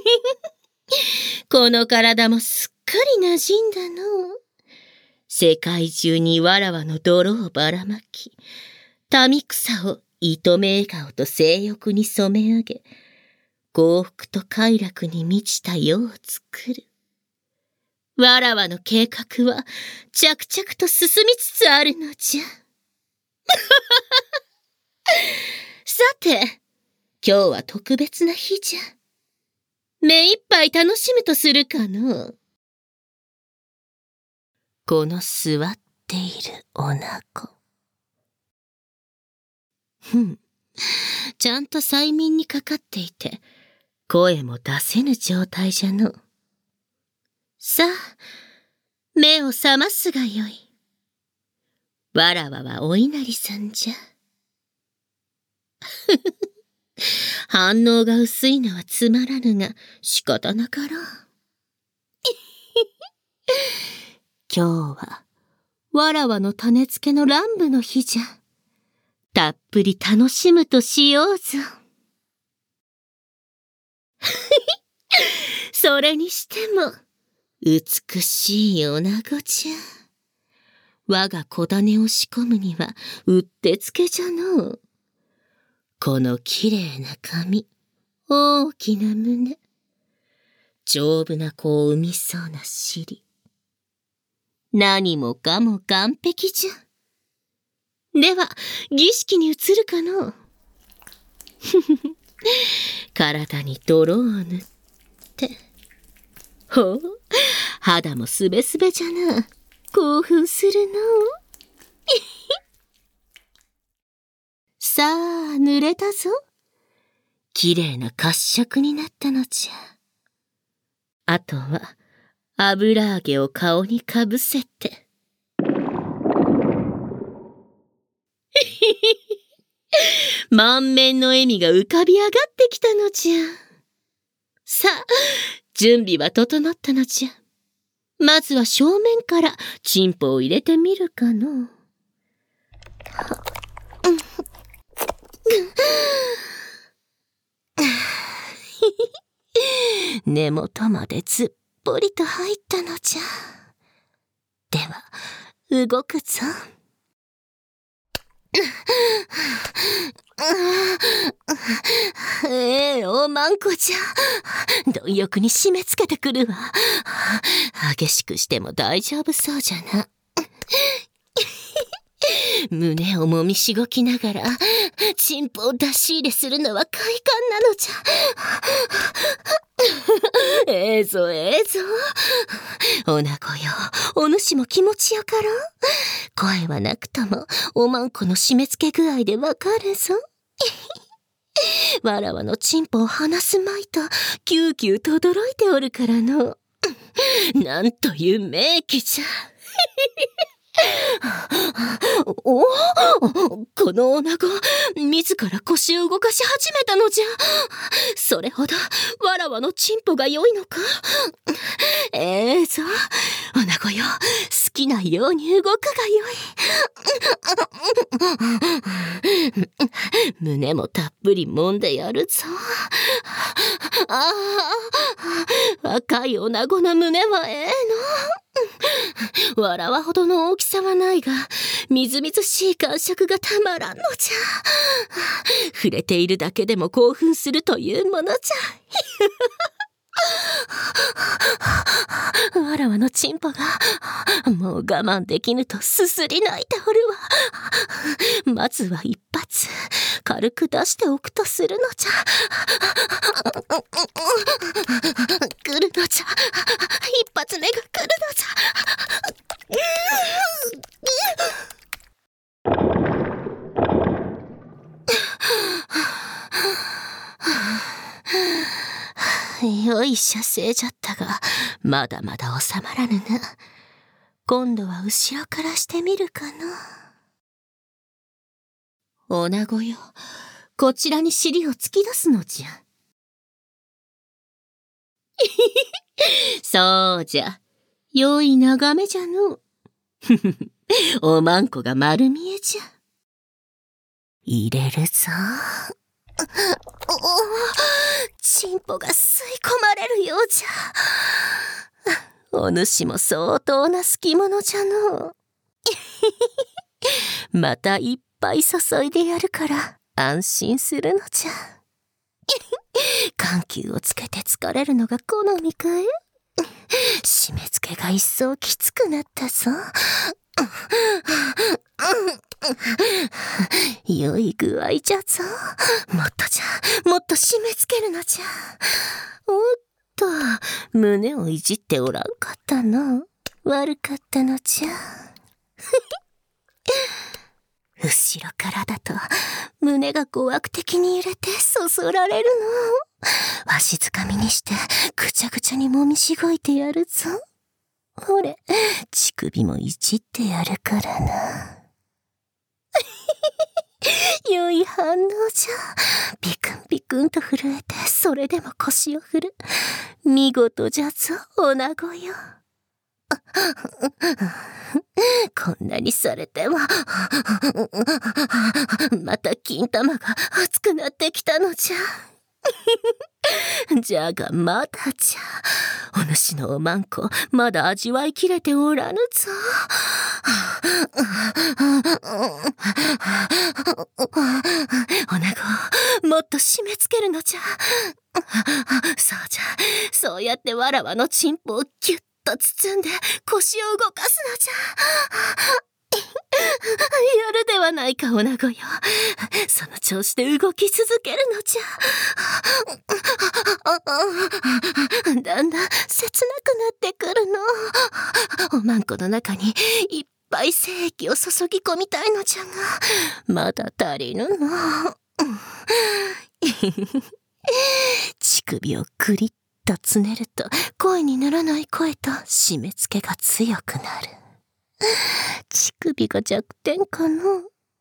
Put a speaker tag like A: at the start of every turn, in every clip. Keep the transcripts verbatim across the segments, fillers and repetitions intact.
A: この体もすっかり馴染んだのう。世界中にわらわの泥をばらまき、民草を糸目笑顔と性欲に染め上げ、幸福と快楽に満ちた世を作る。わらわの計画は着々と進みつつあるのじゃ。さて、今日は特別な日じゃ。目いっぱい楽しむとするかの。この座っている女子。ふん、ちゃんと催眠にかかっていて、声も出せぬ状態じゃの。さあ、目を覚ますがよい。わらわはお稲荷さんじゃ。反応が薄いのはつまらぬが仕方なかろう。今日はわらわの種付けの乱舞の日じゃ。たっぷり楽しむとしようぞ。それにしても美しい女子じゃ。我が小種を仕込むにはうってつけじゃのう。このきれいな髪、大きな胸、丈夫な子を産みそうな尻。何もかも完璧じゃ。では、儀式に移るかのう。体に泥を塗って。ほう、肌もすべすべじゃな。興奮するの。さあ、濡れたぞ。きれいな褐色になったのじゃ。あとは、油揚げを顔にかぶせて。満面の笑みが浮かび上がってきたのじゃ。さあ、準備は整ったのじゃ。まずは正面からチンポを入れてみるかの。根元までずっぽりと入ったのじゃ。では、動くぞ。ええ、おまんこじゃ。貪欲に締め付けてくるわ。激しくしても大丈夫そうじゃな。胸をもみしごきながら、チンポを出し入れするのは快感なのじゃ。ええぞええぞ。おなごよ、お主も気持ちよかろう。声はなくとも、おまんこの締め付け具合でわかるぞ。わらわのチンポを離すまいと、キューキューと驚いておるからの。なんという名器じゃ。おお、この女子、自ら腰を動かし始めたのじゃ。それほど、わらわのチンポが良いのか。ええぞ、女子よ、好きなように動くがよい。胸もたっぷり揉んでやるぞ。ああ、若い女子の胸はええの。わらわほどの大きさはないが、みずみずしい感触がたまらんのじゃ。触れているだけでも興奮するというものじゃ。わらわのチンポが、もう我慢できぬとすすり泣いておるわ。まずは一発、軽く出しておくとするのじゃ。来るのじゃ。一発目が来るのじゃ。よい射精じゃったが、まだまだ収まらぬな。今度は後ろからしてみるかの。女子よ、こちらに尻を突き出すのじゃ。そうじゃ。良い眺めじゃの。おまんこが丸見えじゃ。入れるぞ。おお、 チンポが吸い込まれるようじゃ。お主も相当な好き者じゃのう。またいっぱい注いでやるから安心するのじゃ。緩急をつけて疲れるのが好みかい？締め付けが一層きつくなったぞ。良い具合じゃぞ。もっとじゃ、もっと締め付けるのじゃ。おっと、胸をいじっておらんかったの。悪かったのじゃ。後ろからだと胸が誤惑的に揺れてそそられるの。わしづかみにしてぐちゃぐちゃにもみしごいてやるぞ。ほれ、乳首もいじってやるからな。良い反応じゃ。ビクンビクンと震えてそれでも腰を振る。見事じゃぞ、女子よ。こんなにされてもまた金玉が熱くなってきたのじゃ。じゃがまだじゃ。お主のおまんこまだ味わいきれておらぬぞ。女子もっと締め付けるのじゃ。そうじゃ、そうやってわらわのチンポをギュッと包んで腰を動かすのじゃ。やるではないか、女子よ。その調子で動き続けるのじゃ。だんだん切なくなってくるの。おまんこの中にいっぱい精液を注ぎ込みたいのじゃが、まだ足りぬの。乳首をクリッとつねると声にならない声と締め付けが強くなる。乳首が弱点かの。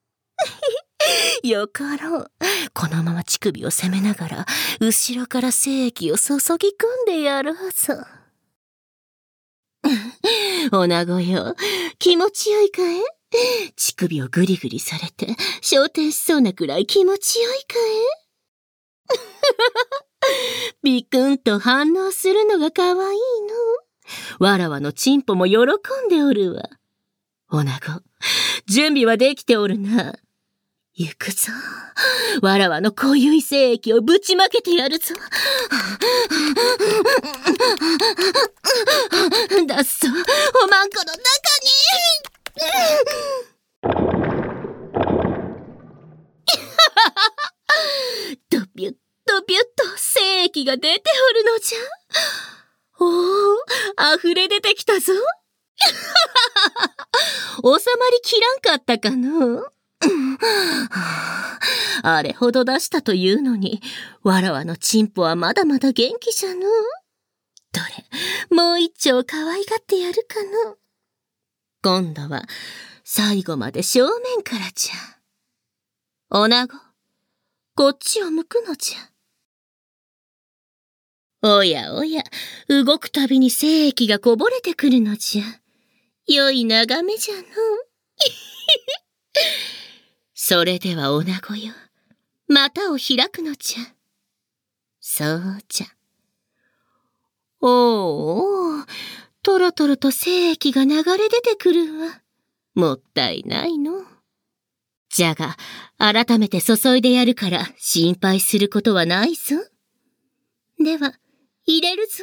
A: よかろう。このまま乳首を攻めながら後ろから精液を注ぎ込んでやろうぞ。女子よ、気持ちよいかい？乳首をグリグリされて昇天しそうなくらい気持ちよいかい？ビクンと反応するのがかわいいの。わらわのチンポも喜んでおるわ。女子、準備はできておるな。行くぞ。わらわの濃ゆい精液をぶちまけてやるぞ。出すぞ、おまんこの中に。ドビュッドビュッと精液が出ておるのじゃ。おお、溢れ出てきたぞ。収まりきらんかったかの。あれほど出したというのに、わらわのチンポはまだまだ元気じゃの。どれ、もう一丁可愛がってやるかの。今度は最後まで正面からじゃ。女子、こっちを向くのじゃ。おやおや、動くたびに精液がこぼれてくるのじゃ。良い眺めじゃの。それでは女子よ、股を開くのじゃ。そうじゃ。おお、とろとろと精液が流れ出てくるわ。もったいないの。じゃが、改めて注いでやるから心配することはないぞ。では、入れるぞ。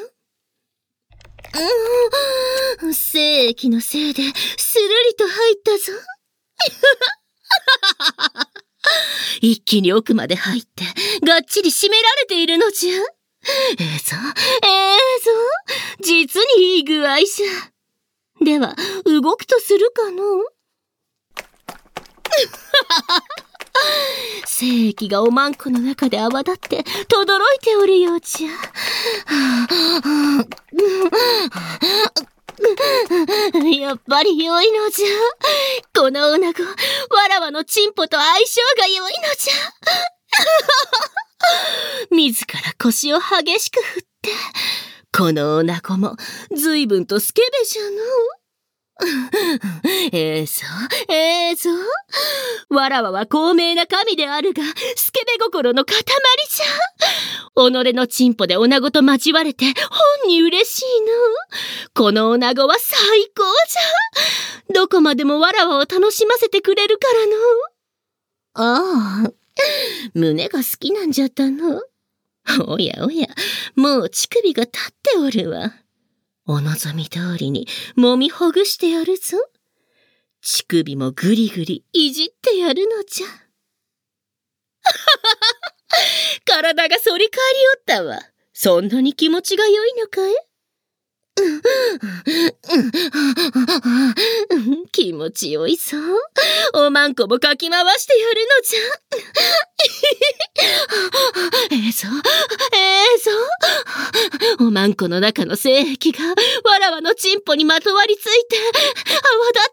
A: うーん、精液のせいで、するりと入ったぞ。一気に奥まで入って、がっちり締められているのじゃ。ええぞ、ええぞ、実にいい具合じゃ。では、動くとするかの。精液がおまんこの中で泡立ってとどろいておるようじゃ。やっぱり良いのじゃ。この女子、わらわのチンポと相性が良いのじゃ。自ら腰を激しく振って、この女子も随分とスケベじゃの。 ええぞ、ええぞ。わらわは高名な神であるが、スケベ心の塊じゃ。己のチンポで女子と交われて、ほんに嬉しいの。この女子は最高じゃ。どこまでもわらわを楽しませてくれるからの。ああ、胸が好きなんじゃったの。おやおや、もう乳首が立っておるわ。お望み通りに揉みほぐしてやるぞ。乳首もぐりぐりいじってやるのじゃ。体が反り返りおったわ。そんなに気持ちが良いのかい？気持ちよいぞ。おまんこもかき回してやるのじゃ。ええぞ、ええぞ。おまんこの中の精液がわらわのチンポにまとわりついて泡立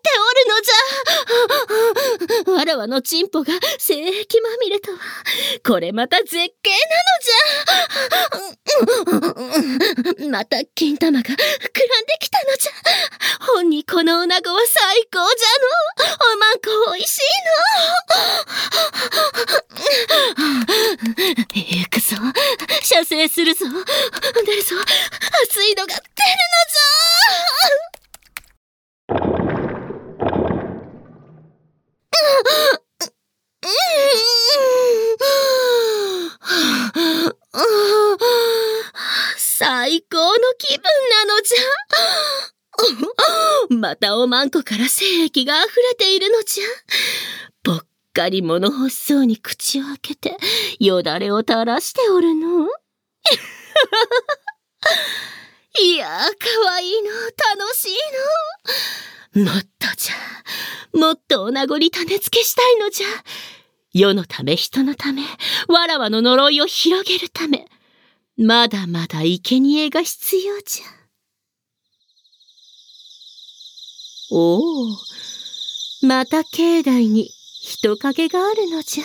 A: っておるのじゃ。わらわのチンポが精液まみれとは、これまた絶景なのじゃ。また金玉が膨らんできたのじゃ。ほんにこの女子は最高じゃの。おまんこおいしいの。行くぞ。射精するぞ。出るぞ。熱いのが出るのじゃ。最高の気分なのじゃ。またおまんこから精液が溢れているのじゃ。ぽっかり物欲しそうに口を開けてよだれを垂らしておるの。いやー、かわいいの、楽しいの。もっとじゃ、もっとおなごに種付けしたいのじゃ。世のため人のため、わらわの呪いを広げるため、まだまだ生贄が必要じゃ。おお、また境内に人影があるのじゃ。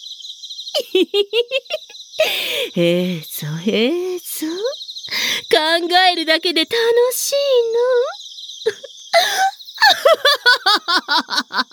A: ええぞ、ええぞ。考えるだけで楽しいの。